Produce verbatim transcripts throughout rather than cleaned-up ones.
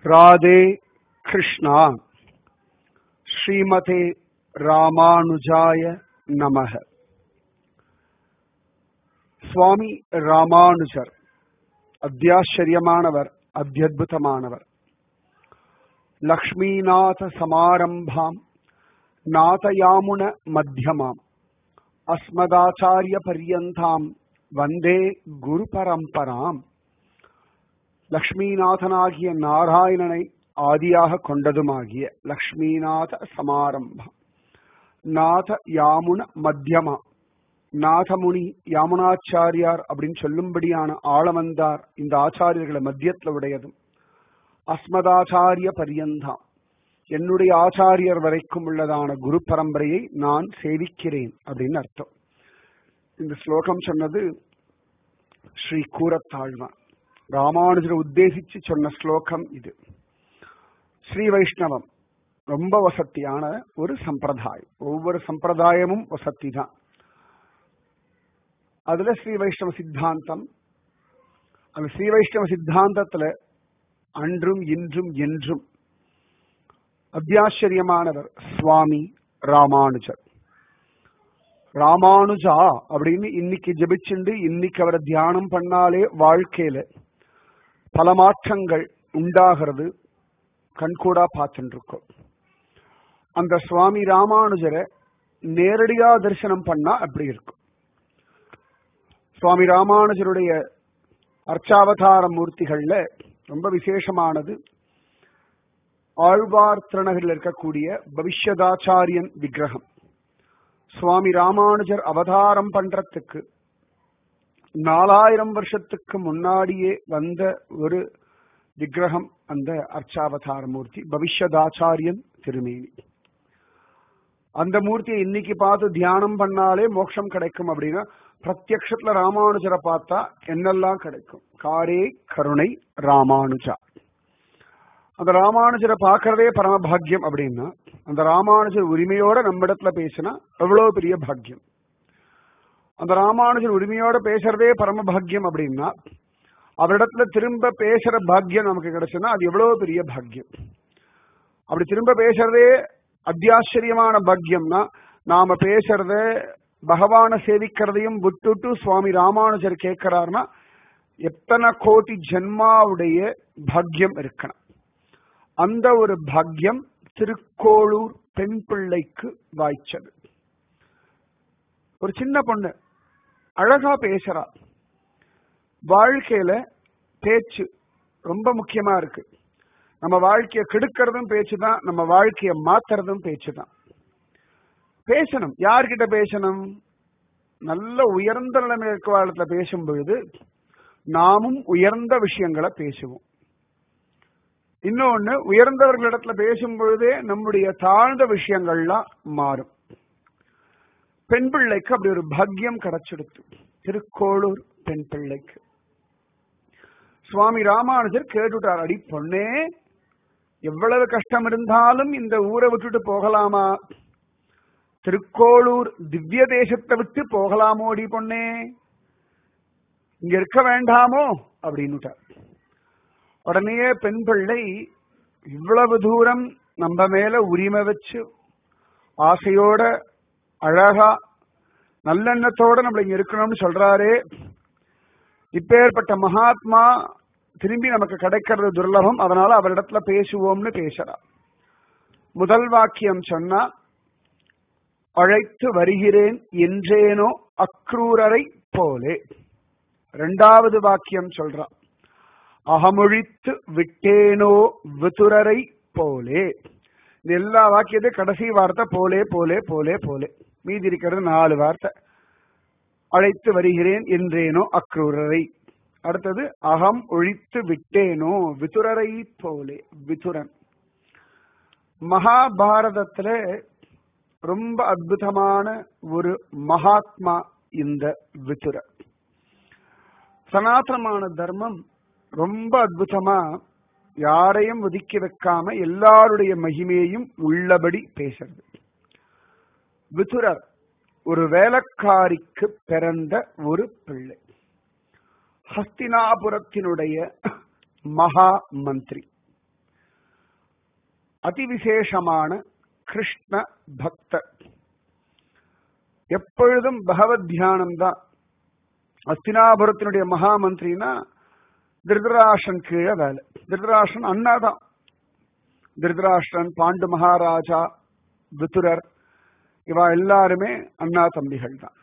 ராதே கிருஷ்ணா. ஸ்ரீமதே ராமானுஜாய நமக. சுவாமி ராமானுஜர் அத்தியாச்சரியமானவர், அத்யத்புதமானவர். லக்ஷ்மீநாத சமாரம்பாம் நாதயாமுன மத்தியமாம் அஸ்மதாச்சாரிய பர்யந்தாம் வந்தே குரு பரம்பராம். லக்ஷ்மீநாதனாகிய நாராயணனை ஆதியாக கொண்டதுமாகிய லக்ஷ்மீநாத சமாரம்பம் நாத யாமுன மத்தியமா. நாதமுனி யாமுனாச்சாரியார் அப்படின்னு சொல்லும்படியான ஆளவந்தார் இந்த ஆச்சாரியர்களை மத்தியத்தில் உடையதும். அஸ்மதாச்சாரிய பரியந்தாம், என்னுடைய ஆச்சாரியர் வரைக்கும் உள்ளதான குரு பரம்பரையை நான் சேவிக்கிறேன் அப்படின்னு அர்த்தம். இந்த ஸ்லோகம் சொன்னது ஸ்ரீ கூரத்தாழ்வான். ராமானுஜரை உத்தேசிச்சு சொன்ன ஸ்லோகம் இது. ஸ்ரீ வைஷ்ணவம் ரொம்ப வசத்தியான ஒரு சம்பிரதாயம். ஒவ்வொரு சம்பிரதாயமும் வசதி தான். அதுல ஸ்ரீ வைஷ்ணவ சித்தாந்தம், அந்த ஸ்ரீ வைஷ்ணவ சித்தாந்தத்துல அன்றும் இன்றும் என்றும் அத்தியாச்சரியமானவர் சுவாமி ராமானுஜர். ராமானுஜா அப்படின்னு இன்னைக்கு ஜெபிச்சுண்டு இன்னைக்கு அவரை தியானம் பண்ணாலே வாழ்க்கையில பல மாற்றங்கள் உண்டாகிறது, கண்கூடா பார்த்துட்டு இருக்கோம். அந்த சுவாமி ராமானுஜரை நேரடியா தரிசனம் பண்ணா அப்படி இருக்கும். சுவாமி ராமானுஜருடைய அர்ச்சாவதார மூர்த்திகள்ல ரொம்ப விசேஷமானது ஆழ்வார் திருநகரில் இருக்கக்கூடிய பவிஷ்யதாச்சாரியன் விக்கிரகம். சுவாமி ராமானுஜர் அவதாரம் பண்றதுக்கு நாலாயிரம் வருஷத்துக்கு முன்னாடியே வந்த ஒரு விக்கிரகம் அந்த அர்ச்சாவதார மூர்த்தி பவிஷ்யதாச்சாரியன் திருமேனி. அந்த மூர்த்தியை இன்னைக்கு பார்த்து தியானம் பண்ணாலே மோட்சம் கிடைக்கும் அப்படின்னா பிரத்யக்ஷத்துல ராமானுஜரை பார்த்தா என்னெல்லாம் கிடைக்கும்? காரே கருணை ராமானுஜா. அந்த ராமானுஜரை பார்க்கறதே பரமபாகியம் அப்படின்னா அந்த ராமானுஜர் உரிமையோட நம்மிடத்துல பேசினா எவ்வளவு பெரிய பாக்கியம். அந்த ராமானுஜர் உரிமையோட பேசுறதே பரமபாகியம் அப்படின்னா அவரிடத்துல திரும்ப பேசுற பாக்கியம் நமக்கு கிடைச்சுன்னா அது எவ்வளவு பெரிய பாக்கியம். அப்படி திரும்ப பேசுறதே அத்தியாச்சரியமான பாக்கியம்னா நாம பேசுறத பகவான சேவிக்கிறதையும் விட்டுட்டு சுவாமி ராமானுஜர் கேட்கிறார்னா எத்தனை கோடி ஜென்மாவுடைய பாக்கியம் இருக்கணும். அந்த ஒரு பாக்கியம் திருக்கோளூர் பெண் பிள்ளைக்கு வாய்ச்சது. ஒரு சின்ன பொண்ணு அழகா பேசுறா. வாழ்க்கையில பேச்சு ரொம்ப முக்கியமா இருக்கு. நம்ம வாழ்க்கையை கெடுக்கிறதும் பேச்சு தான், நம்ம வாழ்க்கையை மாத்துறதும் பேச்சு தான். பேசணும். யார்கிட்ட பேசணும்? நல்ல உயர்ந்த நிலைமை இருக்கிற பேசும் பொழுது நாமும் உயர்ந்த விஷயங்களை பேசுவோம். இன்னொன்னு, உயர்ந்தவர்களிடத்துல பேசும் பொழுதே நம்முடைய தாழ்ந்த விஷயங்கள்லாம் மாறும். பெண் பிள்ளைக்கு அப்படி ஒரு பாக்கியம் கிடைச்சிடுத்து. திருக்கோளூர் பெண் பிள்ளைக்கு சுவாமி ராமானுஜர் கேட்டுட்டார், அடி பொண்ணே, எவ்வளவு கஷ்டம் இருந்தாலும் இந்த ஊரை விட்டுட்டு போகலாமா? திருக்கோளூர் திவ்ய தேசத்தை விட்டு போகலாமோ அடி பொண்ணே? இங்க இருக்க வேண்டாமோ அப்படின்னுட்டார். உடனே பெண் பிள்ளை இவ்வளவு தூரம் நம்ம மேல உரிமை வச்சு ஆசையோட அழகா நல்லெண்ணத்தோட நம்மள இங்க இருக்கணும்னு சொல்றாரே, இப்பேற்பட்ட மகாத்மா திரும்பி நமக்கு கிடைக்கிறது துர்லபம், அதனால அவரிடத்துல பேசுவோம்னு பேசுறா. முதல் வாக்கியம் சொன்னா, அழைத்து வருகிறேன் என்றேனோ அக்ரூரரை போலே. இரண்டாவது வாக்கியம் சொல்றா, அகமொழித்து விட்டேனோ விதுரரை போலே. இந்த எல்லா வாக்கியத்தையும் கடைசி வார்த்தை போலே போலே போலே போலே. மீதி இருக்கிறது நாலு வார்த்தை. அழைத்து வருகிறேன் என்றேனோ அக்ரூரரை. அடுத்தது அகம் ஒழித்து விட்டேனோ விதுரரை போலே. விதுரன் மகாபாரதத்துல ரொம்ப அற்புதமான ஒரு மகாத்மா இந்த விதுரர். சனாதனமான தர்மம் ரொம்ப அற்புதமா யாரையும் ஒதுக்கி வைக்காம எல்லாருடைய மகிமையையும் உள்ளபடி பேசுறது. விதுரர் ஒரு வேலைக்காரிக்கு பிறந்த ஒரு பிள்ளை. ஹஸ்தினாபுரத்தினுடைய மகா மந்திரி. அதிவிசேஷமான கிருஷ்ண பக்தர். எப்பொழுதும் பகவத் தியானம் தான். அஸ்தினாபுரத்தினுடைய மகாமந்திரினா திருதராஷ்டிரன் கீழே வேலை. திருதராஷ்டிரன் அண்ணா தான். திருதராஷ்டிரன், பாண்டு மகாராஜா, விதுரர், இவா எல்லாருமே அண்ணா தம்பிகள் தான்.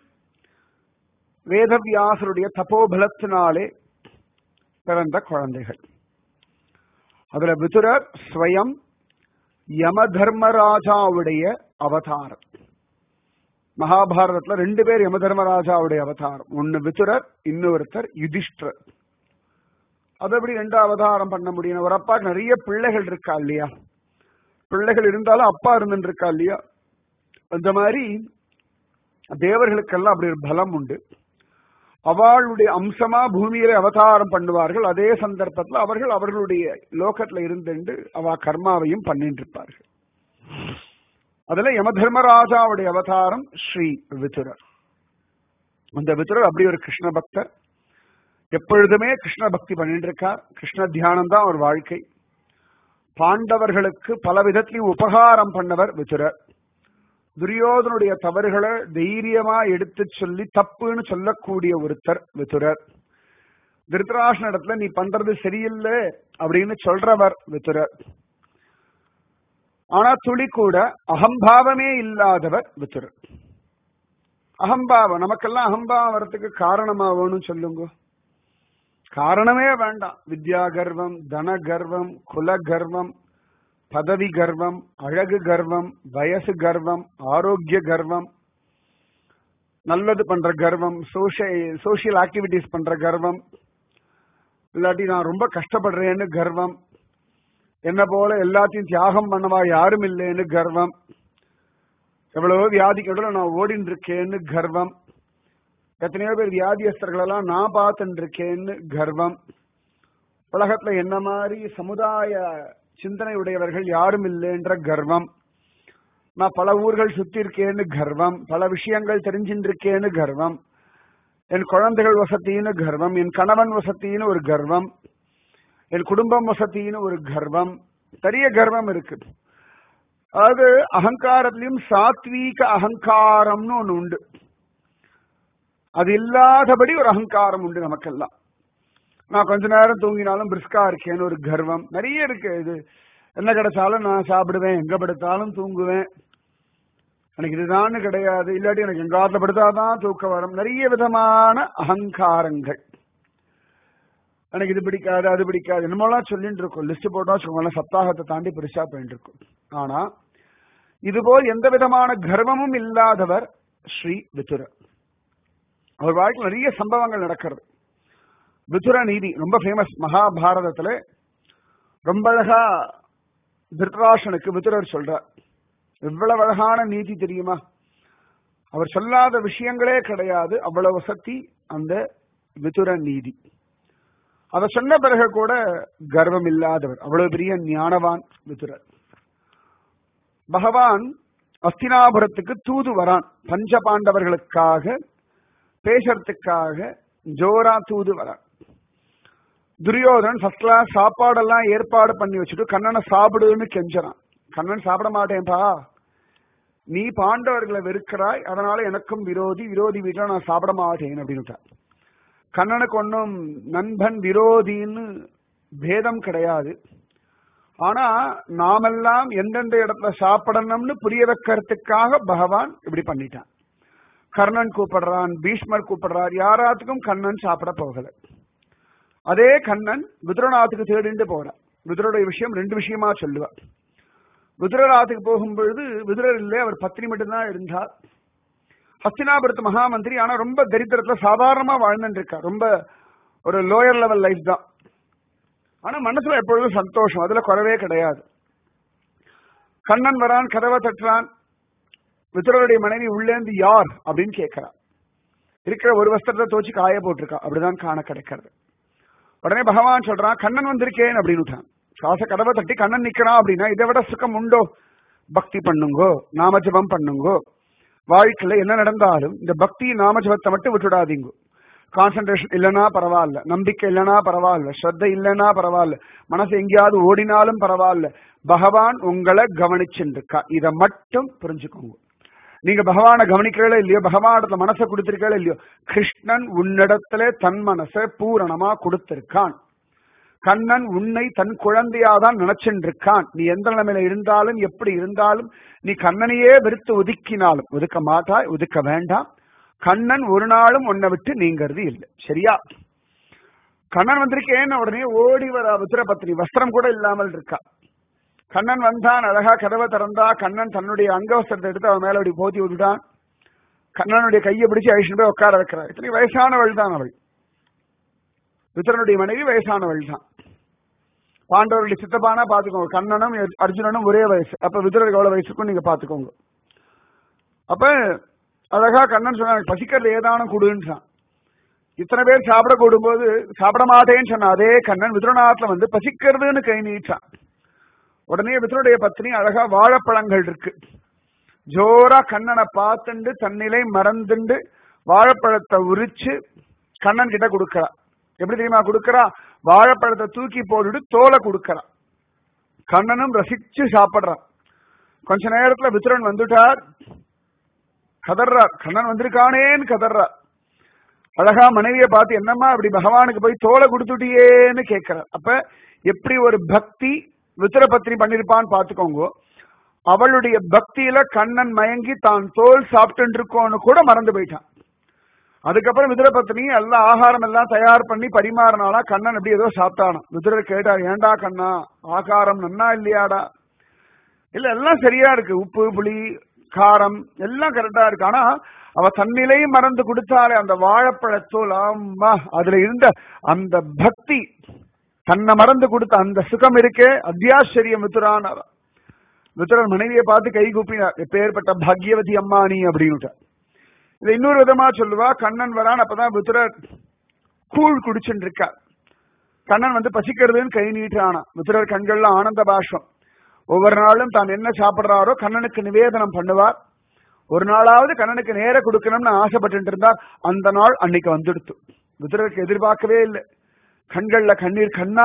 வேதவியாசருடைய தபோபலத்தினாலே பிறந்த குழந்தைகள். அதுல விதுரர் ஸ்வயம் யம தர்மராஜாவுடைய அவதாரம். மகாபாரதத்துல ரெண்டு பேர் யம தர்மராஜாவுடைய அவதாரம். ஒன்னு விதுரர், இன்னொருத்தர் யுதிஷ்டர். அது எப்படி ரெண்டு அவதாரம் பண்ண முடியும்? ஒரு அப்பாக்கு நிறைய பிள்ளைகள் இருக்கா இல்லையா? பிள்ளைகள் இருந்தாலும் அப்பா இருந்துட்டு இருக்கா இல்லையா? அந்த மாதிரி தேவர்களுக்கெல்லாம் அப்படி ஒரு பலம் உண்டு. அவளுடைய அம்சமா பூமியில அவதாரம் பண்ணுவார்கள். அதே சந்தர்ப்பத்தில் அவர்கள் அவர்களுடைய லோகத்துல இருந்து அவ கர்மாவையும் பண்ணிட்டு இருப்பார்கள். அதுல யமதர்மராஜாவுடைய அவதாரம் ஸ்ரீ விதுரர். அந்த விதுரர் அப்படி ஒரு கிருஷ்ண பக்தர். எப்பொழுதுமே கிருஷ்ண பக்தி பண்ணிட்டு இருக்கார். கிருஷ்ண தியானம் தான் ஒரு வாழ்க்கை. பாண்டவர்களுக்கு பல விதத்திலையும் உபகாரம் பண்ணவர் விதுரர். துரியோதனுடைய தவறுகளை தைரியமா எடுத்து சொல்லி தப்புன்னு சொல்லக்கூடிய ஒருத்தர் விதுரர். திருதராஷ்டிரன் இடத்துல நீ பண்றது சரியில்லை அப்படின்னு சொல்றவர் விதுரர். ஆனா துளி கூட அகம்பாவமே இல்லாதவர் விதுரர். அகம்பாவம் நமக்கெல்லாம் அகம்பாவம் வரத்துக்கு காரணமாவோன்னு சொல்லுங்க. காரணமே வேண்டாம். வித்யா கர்வம், தன கர்வம், குல கர்வம், பதவி கர்வம், அழகு கர்வம், வயசு கர்வம், ஆரோக்கிய கர்வம், நல்லது பண்ற கர்வம், சோசியல் ஆக்டிவிட்டிஸ் பண்ற கர்வம், இல்லாட்டி நான் ரொம்ப கஷ்டப்படுறேன்னு கர்வம், என்ன போல எல்லாத்தையும் தியாகம் பண்ணவா யாரும் இல்லைன்னு கர்வம், எவ்வளவோ வியாதிக்கு நான் ஓடின்னு இருக்கேன்னு கர்வம், எத்தனையோ பேர் வியாதியஸ்தர்கள் எல்லாம் நான் பார்த்துட்டு இருக்கேன்னு கர்வம், உலகத்துல என்ன மாதிரி சமுதாய சிந்தனை உடையவர்கள் யாரும் இல்லைன்ற கர்வம், நான் பல ஊர்கள் சுத்தி இருக்கேன்னு கர்வம், பல விஷயங்கள் தெரிஞ்சுட்டு இருக்கேன்னு கர்வம், என் குழந்தைகள் வசத்தின்னு கர்வம், என் கணவன் வசத்தின்னு ஒரு கர்வம், என் குடும்பம் வசத்தின்னு ஒரு கர்வம், பெரிய கர்வம் இருக்கு. அது அகங்காரத்திலையும் சாத்வீக அகங்காரம்னு ஒண்ணு உண்டு. அது இல்லாதபடி ஒரு அகங்காரம் உண்டு நமக்கெல்லாம். நான் கொஞ்ச நேரம் தூங்கினாலும் பிரிஸ்கா இருக்கேன்னு ஒரு கர்வம் நிறைய இருக்கு. இது என்ன கிடைச்சாலும் நான் சாப்பிடுவேன், எங்க படுத்தாலும் தூங்குவேன், எனக்கு இதுதான் கிடையாது, இல்லாட்டி எனக்கு எங்க ஆத்துல படுத்தாதான் தூக்கம் வரும். நிறைய விதமான அகங்காரங்கள். எனக்கு இது பிடிக்காது, அது பிடிக்காது, என்னமோலாம் சொல்லிட்டு இருக்கும். லிஸ்ட் போட்டோம் வச்சுக்கோங்களேன், சப்தாகத்தை தாண்டி பெருசா போயிட்டு இருக்கும். ஆனா இதுபோல் எந்த விதமான கர்வமும் இல்லாதவர் ஸ்ரீ விதுரர். அவர் வாழ்க்கையில் நிறைய சம்பவங்கள் நடக்கிறது. விதுர நீதி ரொம்ப ஃபேமஸ். மகாபாரதத்துல ரொம்ப அழகா திருதராஷ்டிரனுக்கு விதுரர் சொல்றார். எவ்வளவு அழகான நீதி தெரியுமா? அவர் சொல்லாத விஷயங்களே கிடையாது, அவ்வளவு சக்தி அந்த விதுர நீதி. அதை சொன்ன பிறகு கூட கர்வம் இல்லாதவர், அவ்வளவு பெரிய ஞானவான் விதுரர். பகவான் அஸ்தினாபுரத்துக்கு தூது வரான். பஞ்ச பாண்டவர்களுக்காக பேசுறதுக்காக ஜோரா தூது வரான். துரியோதனன் ஃபர்ஸ்ட் கிளாஸ் சாப்பாடெல்லாம் ஏற்பாடு பண்ணி வச்சுட்டு கண்ணனை சாப்பிடுன்னு கெஞ்சறான். கண்ணன் சாப்பிட மாட்டேன்பா, நீ பாண்டவர்களை வெறுக்கிறாய், அதனால எனக்கும் விரோதி, விரோதி வீட்டுல நான் சாப்பிட மாட்டேன் அப்படின்னு. கண்ணனுக்கு ஒன்னும் நண்பன் விரோதின்னு பேதம் கிடையாது. ஆனா நாமெல்லாம் எந்தெந்த இடத்துல சாப்பிடணும்னு புரிய வைக்கிறதுக்காக பகவான் இப்படி பண்ணிட்டான். கர்ணன் கூப்பிடுறான், பீஷ்மர் கூப்பிடுறார், யாராத்துக்கும் கண்ணன் சாப்பிட போகல. அதே கண்ணன் விதுரநாத்துக்கு தேடிண்டு போறார். விதுரோடைய விஷயம் ரெண்டு விஷயமா சொல்லுவார். விதுரநாத்துக்கு போகும்பொழுது விதுரர் இல்லை, அவர் பத்னி மட்டும்தான் இருந்தார். ஹஸ்தினாபுரத்து மகாமந்திரி, ஆனா ரொம்ப தரித்திரத்துல சாதாரணமா வாழ்ந்துட்டு இருக்கார். ரொம்ப ஒரு லோயர் லெவல் லைஃப் தான். ஆனா மனசுல எப்பொழுதும் சந்தோஷம், அதுல குறவே கிடையாது. கண்ணன் வரான், கதவை தட்டுறான். விதுரருடைய மனைவி உள்ளேந்து யார் அப்படின்னு கேட்கிறார். இருக்கிற ஒரு வஸ்திரத்தை தோச்சு காய போட்டிருக்கா, அப்படிதான் காண கிடைக்கிறது. உடனே பகவான் சொல்றான், கண்ணன் வந்திருக்கேன் அப்படின்னு. காச கதவை தட்டி கண்ணன் நிக்கிறான் அப்படின்னா இதை விட சுகம் உண்டோ? பக்தி பண்ணுங்கோ, நாமஜபம் பண்ணுங்கோ. வாழ்க்கையில என்ன நடந்தாலும் இந்த பக்தி நாமஜபத்தை மட்டும் விட்டுடாதீங்க. கான்சென்ட்ரேஷன் இல்லைன்னா பரவாயில்ல, நம்பிக்கை இல்லைன்னா பரவாயில்ல, ஸ்ரத்தை இல்லைன்னா பரவாயில்ல, மனசு எங்கேயாவது ஓடினாலும் பரவாயில்ல, பகவான் உங்களை கவனிச்சுருக்கா. இதை மட்டும் புரிஞ்சுக்கோங்க. நீங்க பகவானை கவனிக்கிறீங்களோ இல்லையோ, பகவானிடத்துல மனசை கொடுத்திருக்கீங்களோ இல்லையோ, கிருஷ்ணன் உன்னிடத்துல தன் மனசை பூரணமா கொடுத்திருக்கான். கண்ணன் உன்னை தன் குழந்தையாதான் நினைச்சுட்டு இருக்கான். நீ எந்த நிலைமையில இருந்தாலும் எப்படி இருந்தாலும், நீ கண்ணனையே வெறுத்து ஒதுக்கினாலும், ஒதுக்க மாட்டாய், ஒதுக்க வேண்டாம். கண்ணன் ஒரு நாளும் உன்னை விட்டு நீங்கிறது இல்லை. சரியா? கண்ணன் வந்திருக்கேன்னு உடனே ஓடி வர உத்திரபத்னி வஸ்திரம் கூட இல்லாமல் இருக்கா. கண்ணன் வந்தான், அழகா கதவை திறந்தா. கண்ணன் தன்னுடைய அங்கவஸ்திரத்தை எடுத்து அவன் மேல அப்படி போத்தி விட்டுட்டான். கண்ணனுடைய கையை பிடிச்சு ஐஷன் போய் உட்கார வைக்கிறார். இத்தனை வயசானவள் தான் அவள். விதுரனுடைய மனைவி வயசானவள் தான். பாண்டவர்களுடைய சித்தப்பானா பாத்துக்கோங்க. கண்ணனும் அர்ஜுனனும் ஒரே வயசு. அப்ப விதுரருக்கு எவ்வளவு வயசுக்கும் நீங்க பாத்துக்கோங்க. அப்ப அழகா கண்ணன் சொன்ன, பசிக்கிறது ஏதானும் கொடுன்றான். இத்தனை பேர் சாப்பிட கூடும்போது சாப்பிட மாட்டேன்னு சொன்ன அதே கண்ணன் விதுரநாத்துல வந்து பசிக்கிறதுன்னு கை நீட்டான். உடனே விதுரனுடைய பத்னி அழகா வாழைப்பழங்கள் இருக்கு, ஜோரா கண்ணனை பார்த்துண்டு தன்னிலை மறந்துண்டு வாழைப்பழத்தை உரிச்சு கண்ணன் கிட்ட கொடுக்கறா. எப்படி தெரியுமா கொடுக்கறா? வாழைப்பழத்தை தூக்கி போட்டுட்டு தோலை கொடுக்கறா. கண்ணனும் ரசிச்சு சாப்பிடுறான். கொஞ்ச நேரத்துல விதுரன் வந்துட்டார். கதர்றார், கண்ணன் வந்திருக்கானேன்னு கதர்றார். அழகா மனைவியை பார்த்து, என்னம்மா இப்படி பகவானுக்கு போய் தோலை கொடுத்துட்டியேன்னு கேட்கிறார். அப்ப எப்படி ஒரு பக்தி விதுர பத்னி பண்ணிருப்பான்னு பாத்துக்கோங்க. அவளுடைய பக்தியில கண்ணன் மயங்கி தான் தோல் சாப்பிட்டு இருக்கோன்னு கூட மறந்து போயிட்டான். அதுக்கப்புறம் விதுர பத்னி எல்லாம் ஆகாரம் எல்லாம் தயார் பண்ணி பரிமாறினாலா. கண்ணன் எப்படி ஏதோ சாப்பிட்டானா. விதுரர் கேட்டார், ஏண்டா கண்ணா ஆகாரம் நன்னா இல்லையாடா? இல்ல எல்லாம் சரியா இருக்கு, உப்பு புளி காரம் எல்லாம் கரெக்டா இருக்கு. ஆனா அவ தன்னிலையும் மறந்து கொடுத்தாலே அந்த வாழைப்பழத்தோல், ஆமா அதுல இருந்த அந்த பக்தி, தன்னை மறந்து கொடுத்த அந்த சுகம் இருக்கே, அத்தியாச்சரியம் விதுரானாரா. விதுரர் மனைவியை பார்த்து கை கூப்பினார், எப்பேற்பட்ட பாக்யவதி அம்மானி அப்படின்னு. இதை இன்னொரு விதமா சொல்லுவா. கண்ணன் வரான், அப்பதான் விதுரர் கூழ் குடிச்சுட்டு இருக்கார். கண்ணன் வந்து பசிக்கிறதுன்னு கை நீட்டானா. விதுரர் கண்கள்ல ஆனந்த பாஷ்பம். ஒவ்வொரு நாளும் தான் என்ன சாப்பிடுறாரோ கண்ணனுக்கு நிவேதனம் பண்ணுவார். ஒரு நாளாவது கண்ணனுக்கு நேர கொடுக்கணும்னு ஆசைப்பட்டு இருந்தார். அந்த நாள் அன்னைக்கு வந்துடுத்து. விதுரருக்கு எதிர்பார்க்கவே இல்லை. கண்கள்ல கண்ணீர். கண்ணா,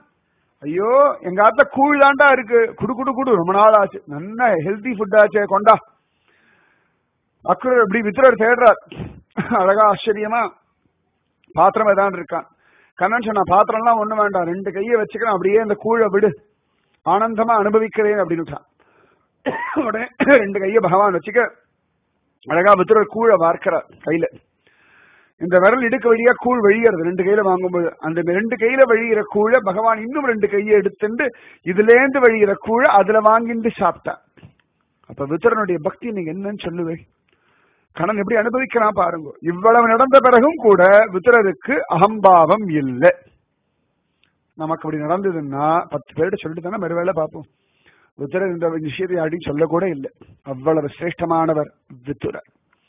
ஐயோ எங்க ஆத்த கூழ் தாண்டா இருக்கு, குடு குடு குடு, ரொம்ப நாள் ஆச்சு, நல்ல ஹெல்தி ஃபுட் ஆச்சு, கொண்டா. அக்குரர் இப்படி விதுரர் தேடுறார். அழகா ஆச்சரியமா பாத்திரம் ஏதான் இருக்கான். கண்ணன் சொன்னா, பாத்திரம் எல்லாம் ஒண்ணு வேண்டாம், ரெண்டு கையை வச்சுக்கிறேன், அப்படியே அந்த கூழை விடு, ஆனந்தமா அனுபவிக்கிறேன் அப்படின்னு. உடனே ரெண்டு கையை பகவான் வச்சுக்க அழகா விதுரர் கூழை வார்க்கிறார் கையில. இந்த விரல் இடுக்க வழியா கூழ் வழியறது ரெண்டு கையில வாங்கும்போது. அந்த ரெண்டு கையில வழிகிற கூழ பகவான் இன்னும் ரெண்டு கையை எடுத்துட்டு இதுலேருந்து வழிகிற கூழ அதுல வாங்கிட்டு சாப்பிட்டான். அப்ப விதுரனுடைய பக்தி நீங்க என்னன்னு சொல்லுவேன்? கண்ணன் எப்படி அனுபவிக்கிறான் பாருங்க. இவ்வளவு நடந்த பிறகும் கூட விதுரருக்கு அகம்பாவம் இல்லை. நமக்கு அப்படி நடந்ததுன்னா பத்து பேர்கிட்ட சொல்லிட்டு தானே மறுவேளை பார்ப்போம். விதுரர் இந்த விஷயத்தை யாரையும் சொல்லக்கூட இல்லை. அவ்வளவு சிரேஷ்டமானவர் விதுரர்.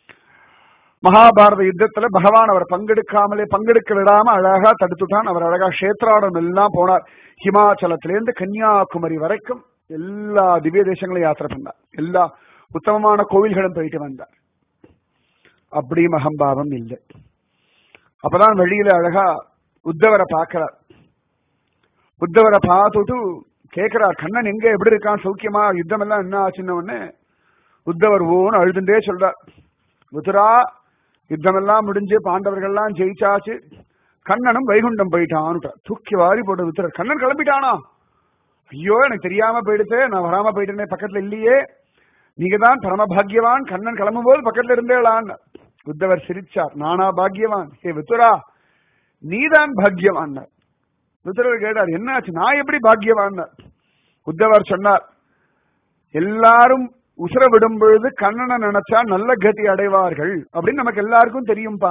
மகாபாரத யுத்தத்துல பகவான் அவர் பங்கெடுக்காமலே பங்கெடுக்க விடாம அழகா தடுத்துட்டான். அவர் அழகா கஷேத்ராடம் எல்லாம் போனார். ஹிமாச்சலத்திலேருந்து கன்னியாகுமரி வரைக்கும் எல்லா திவ்ய தேசங்களையும் யாத்திரை பண்ணார். எல்லா உத்தமமான கோவில்களும் போயிட்டு வந்தார். அப்படி மகம்பாவம் இல்லை. அப்பதான் வெளியில அழகா உத்தவரை பார்க்கிறார். உத்தவரை பார்த்துட்டு கேட்கிறார், கண்ணன் எங்க எப்படி இருக்கான், சௌக்கியமா, யுத்தம் எல்லாம் என்ன ஆச்சுன்னு. உடனே உத்தவர் ஓன்னு அழுதுண்டே சொல்றார், விதுரா யுத்தம் எல்லாம் முடிஞ்சு பாண்டவர்கள்லாம் ஜெயிச்சாச்சு, கண்ணனும் வைகுண்டம் போயிட்டான்னு. தூக்கி வாரி போட்டு விதுரர், கண்ணன் கிளம்பிட்டானா? ஐயோ எனக்கு தெரியாம போயிடுச்சு, நான் வராம போயிட்டேனே, பக்கத்துல இல்லையே, நீங்க தான் பரம பாக்யவான், கண்ணன் கிளம்பும் போது பக்கத்துல இருந்தேளான்னு. உத்தவர் சிரிச்சார், நானா பாக்யவான்? ஏ விதுரா நீதான் பாக்யவான். விதுரர் கேட்டார், என்னாச்சு, நான் எப்படி பாக்யவான்? உத்தவர் சொன்னார், எல்லாரும் உசுர விடும் பொழுது கண்ணனை நினைச்சா நல்ல கதி அடைவார்கள் அப்படின்னு நமக்கு எல்லாருக்கும் தெரியும்பா.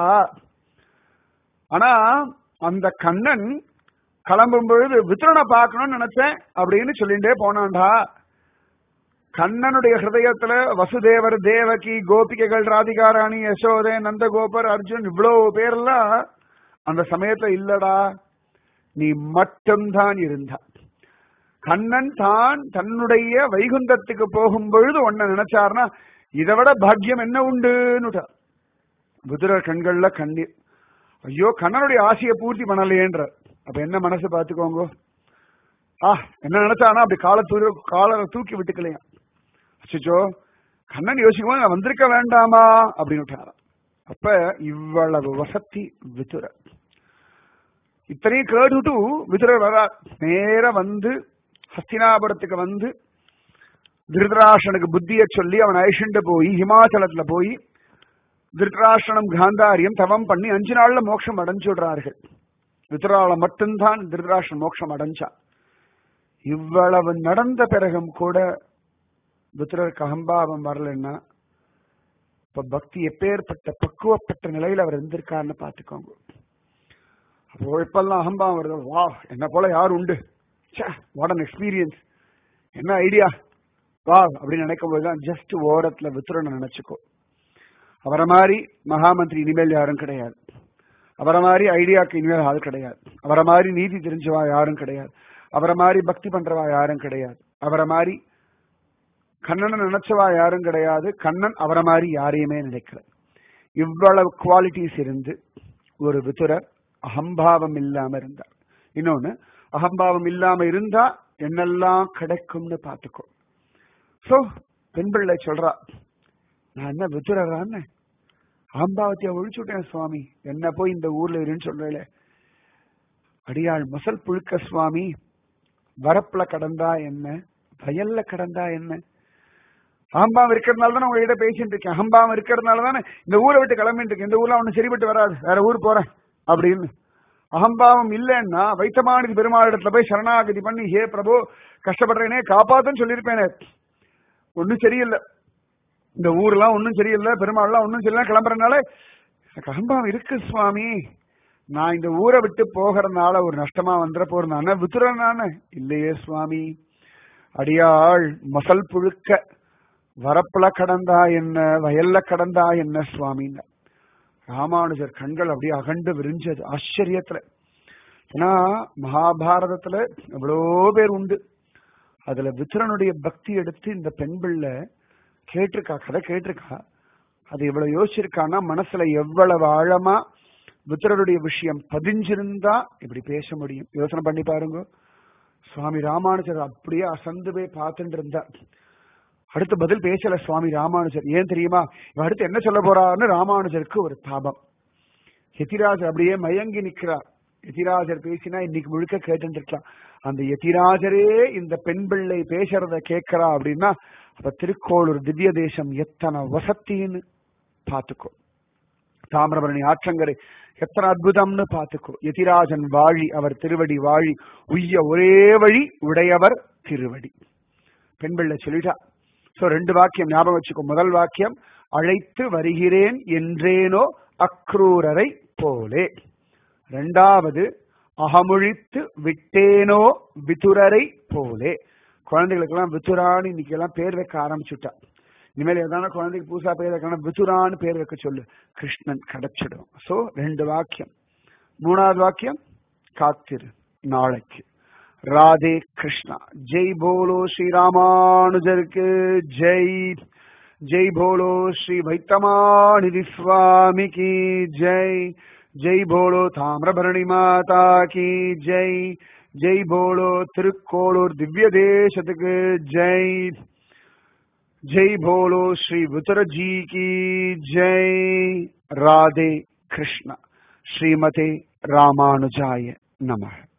ஆனா அந்த கண்ணன் கிளம்பும் பொழுது விதுரனை பார்க்கணும்னு நினைச்சேன் அப்படின்னு சொல்லிட்டே போனான்டா. கண்ணனுடைய ஹிருதயத்துல வசுதேவர், தேவகி, கோபிகைகள், ராதிகாராணி, யசோதே, நந்தகோபர், அர்ஜுன் இவ்வளவு பேரெல்லாம் அந்த சமயத்துல இல்லடா, நீ மட்டும்தான் இருந்தா. கண்ணன் தான் தன்னுடைய வைகுந்தத்துக்கு போகும் பொழுது ஒன்ன நினைச்சார்னா இதை விட பாக்கியம் என்ன உண்டுன்னு. விதுரர் கண்கள்ல கண்ணீர். ஐயோ கண்ணனுடைய ஆசையை பூர்த்தி பண்ணலையேன்ற. அப்ப என்ன மனசு பாத்துக்கோங்க. ஆ என்ன நினைச்சானா அப்படி காலை தூ காலரை தூக்கி விட்டுக்கலையா. அச்சோ கண்ணன் யோசிக்கும் நான் வந்திருக்க வேண்டாமா அப்படின்னு விட்டாராம். அப்ப இவ்வளவு வசதி விதுரர். இத்தனையும் கேட்டுட்டு விதுரர் வர நேர வந்து ஹஸ்தினாபுரத்துக்கு வந்து திருதராஷ்டிரனுக்கு புத்தியை சொல்லி அவன் ஐஷண்டு போய் ஹிமாச்சலத்துல போய் திருதராஷ்டிரனும் காந்தாரியம் தவம் பண்ணி அஞ்சு நாள்ல மோட்சம் அடைஞ்சுடுறார்கள். விதுரால மட்டும்தான் திருதராஷ்டிரன் மோட்சம் அடைஞ்சா. இவ்வளவு நடந்த பிறகும் கூட விதுரருக்கு அகம்பாவம் வரலன்னா இப்ப பக்தி எப்பேற்பட்ட பக்குவப்பட்ட நிலையில அவர் இருந்திருக்காருன்னு பாத்துக்கோங்க. அப்போ இப்பெல்லாம் அகம்பாவம் வருது. வா என்ன போல யார் உண்டு, வாட் அன் எக்ஸ்பீரியன்ஸ், என்ன ஐடியா, வா அப்படின்னு நினைக்கும் போதுதான் ஜஸ்ட் ஓரத்துல வித்துரனை நினைச்சுக்கோ. அவரை மாதிரி மகாமந்திரி இனிமேல் யாரும் கிடையாது. அவரை மாதிரி ஐடியாக்கு இனிமேல் ஆள் கிடையாது. அவரை மாதிரி நீதி தெரிஞ்சவா யாரும் கிடையாது. அவரை மாதிரி பக்தி பண்றவா யாரும் கிடையாது. அவரை மாதிரி கண்ணனை நினைச்சவா யாரும் கிடையாது. கண்ணன் அவரை மாதிரி யாரையுமே நினைக்கல. இவ்வளவு குவாலிட்டிஸ் இருந்து ஒரு விதுரர் அகம்பாவம் இல்லாம இருந்தார். இன்னொன்னு, அகம்பாவம் இல்லாம இருந்தா என்னெல்லாம் கிடைக்கும்னு பாத்துக்கோ. சோ பெண் பிள்ளை சொல்றா, நான் என்ன விதுரரான்னு அகம்பாவத்தைய ஒழிச்சுட்டேன் சுவாமி, என்ன போய் இந்த ஊர்ல இருன்னு சொல்றேன். அடியாள் மசல் புழுக்க சுவாமி, வரப்புல கடந்தா என்ன, வயல்ல கடந்தா என்ன, அகம்பாவம் இருக்கிறதுனால தானே உங்ககிட்ட பேசிட்டு இருக்கேன். அகம்பாவம் இருக்கிறதுனால தானே இந்த ஊரை விட்டு கிளம்பிட்டு இருக்கேன். இந்த ஊர்ல ஒன்னும் சரிபட்டு வராது, வேற ஊர் போறேன் அப்படின்னு. அகம்பாவம் இல்லைன்னா வைத்தமானதி பெருமாள் இடத்துல போய் சரணாகதி பண்ணி, ஹே பிரபு கஷ்டப்படுறேனே காப்பாத்துன்னு சொல்லியிருப்பேனே. ஒன்னும் சரியில்லை, இந்த ஊர்லாம் ஒன்னும் சரியில்லை, பெருமாள்லாம் ஒன்னும் சரியில்லை, கிளம்புறதுனால எனக்கு அகம்பாவம் இருக்கு சுவாமி. நான் இந்த ஊரை விட்டு போகிறதுனால ஒரு நஷ்டமா வந்துட போறேன் வித்துறனான இல்லையே சுவாமி. அடியாள் மசல் புழுக்க வரப்புல கடந்தா என்ன, வயல்ல கடந்தா என்ன சுவாமின்னு. ராமானுஜர் கண்கள் அப்படியே அகண்டு விரிஞ்சது ஆச்சரியத்துல. ஏன்னா மகாபாரதத்துல எவ்வளோ பேர் உண்டு, அதுல விதுரனுடைய பக்தி எடுத்து இந்த பெண் பிள்ளை கேட்டிருக்கா, கதை கேட்டிருக்கா. அது எவ்வளவு யோசிச்சிருக்கான்னா மனசுல எவ்வளவு ஆழமா விதுரனுடைய விஷயம் பதிஞ்சிருந்தா இப்படி பேச முடியும். யோசனை பண்ணி பாருங்க. சுவாமி ராமானுஜர் அப்படியே அசந்து போய் பார்த்துட்டு இருந்தா. அடுத்து பதில் பேசல சுவாமி ராமானுஜர். ஏன் தெரியுமா, இவ அடுத்து என்ன சொல்ல போறாருன்னு ராமானுஜருக்கு ஒரு தாபம். யதிராஜர் அப்படியே மயங்கி நிற்கிறார். யதிராஜர் பேசினா இன்னைக்கு முழுக்க கேட்டு இருக்கலாம். அந்த யதிராஜரே இந்த பெண் பிள்ளை பேசுறத கேட்கிறா அப்படின்னா அப்ப திருக்கோளூர் திவ்ய தேசம் எத்தனை வசத்தின்னு பாத்துக்கோ. தாமிரபரணி ஆற்றங்கரை எத்தனை அற்புதம்னு பாத்துக்கோ. யதிராஜன் வாழி, அவர் திருவடி வாழி, உய்ய ஒரே வழி உடையவர் திருவடி. பெண் பிள்ளை சொல்லிட்டா. சோ ரெண்டு வாக்கியம் ஞாபகம் வச்சுக்கோ. முதல் வாக்கியம், அழைத்து வருகிறேன் என்றேனோ அக்ரூரரை போலே. ரெண்டாவது, அகமுழித்து விட்டேனோ விதுரரை போலே. குழந்தைகளுக்கு எல்லாம் விதுரான்னு இன்னைக்கு எல்லாம் பேர் வைக்க ஆரம்பிச்சுட்டா. இனிமேல் ஏதான குழந்தைக்கு பூசா பேர் வைக்கணும், விதுரான்னு பேர் வைக்க சொல்லு, கிருஷ்ணன் கிடைச்சிடும். சோ ரெண்டு வாக்கியம். மூணாவது வாக்கியம், காத்திரு நாளைக்கு. ராதே கிருஷ்ணா. ஜெய் போலோ ஸ்ரீ ராமானுஜருக்கு ஜெய். ஜெய் போலோ ஸ்ரீ வைத்தமாநிதி சுவாமி கி ஜெய். ஜெய் போலோ தாமிரபரணி மாதா கி ஜெய். ஜெய் போலோ திருக்கோளூர் திவ்ய தேசத்துக்கு ஜெய். ஜெய் போலோ ஸ்ரீ விதுரஜி கி ஜெய். ராதே கிருஷ்ணா. ஸ்ரீமதே ராமானுஜாய நமः.